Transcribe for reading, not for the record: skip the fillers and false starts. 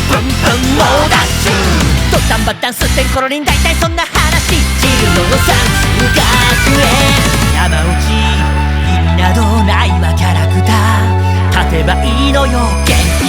プンプン猛ダッシュドタンバタンすってんころりん大体そんな話ジルドの算数学園山内意味などないわキャラクター勝てばいいのよ限